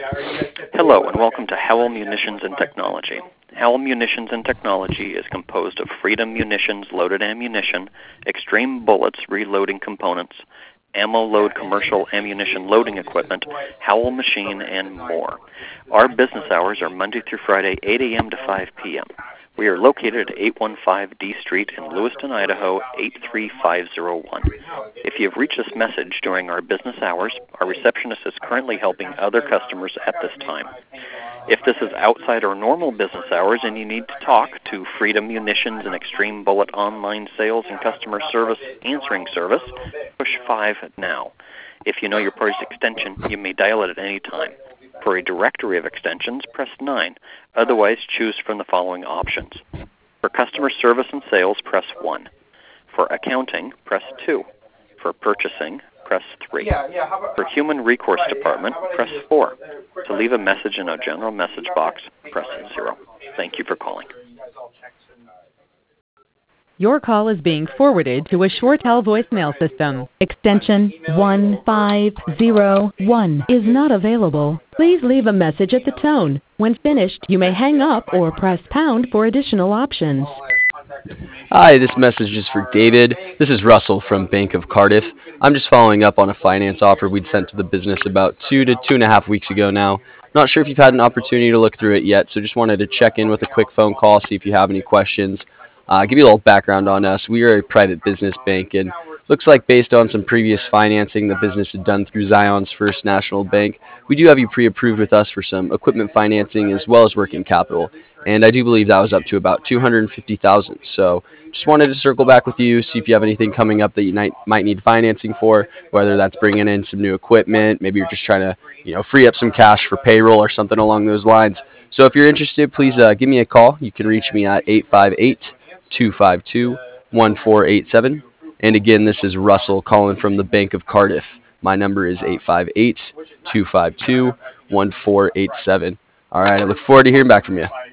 Hello and welcome to Howell Munitions and Technology. Howell Munitions and Technology is composed of Freedom Munitions loaded ammunition, Extreme Bullets reloading components, ammo load commercial ammunition loading equipment, Howell machine, and more. Our business hours are Monday through Friday, 8 a.m. to 5 p.m. We are located at 815 D Street in Lewiston, Idaho, 83501. If you have reached this message during our business hours, our receptionist is currently helping other customers at this time. If this is outside our normal business hours and you need to talk to Freedom Munitions and Extreme Bullet online sales and customer service answering service, push 5 now. If you know your party's extension, you may dial it at any time. For a directory of extensions, press 9. Otherwise, choose from the following options. For customer service and sales, press 1. For accounting, press 2. For purchasing, press 3. For human recourse department, press 4. To leave a message in a general message box, press 0. Thank you for calling. Your call is being forwarded to a ShoreTel voicemail system. Extension 1501 is not available. Please leave a message at the tone. When finished, you may hang up or press pound for additional options. Hi, this message is for David. This is Russell from Bank of Cardiff. I'm just following up on a finance offer we'd sent to the business about 2 to 2.5 weeks ago now. Not sure if you've had an opportunity to look through it yet, so just wanted to check in with a quick phone call, see if you have any questions. Give you a little background on us. We are a private business bank, and looks like based on some previous financing the business had done through Zion's First National Bank, we do have you pre-approved with us for some equipment financing as well as working capital. And I do believe that was up to about $250,000. So just wanted to circle back with you, see if you have anything coming up that you might need financing for, whether that's bringing in some new equipment, maybe you're just trying to free up some cash for payroll or something along those lines. So if you're interested, please give me a call. You can reach me at 858-252-1487. And again, this is Russell calling from the Bank of Cardiff. My number is 858-252-1487. All right, I look forward to hearing back from you.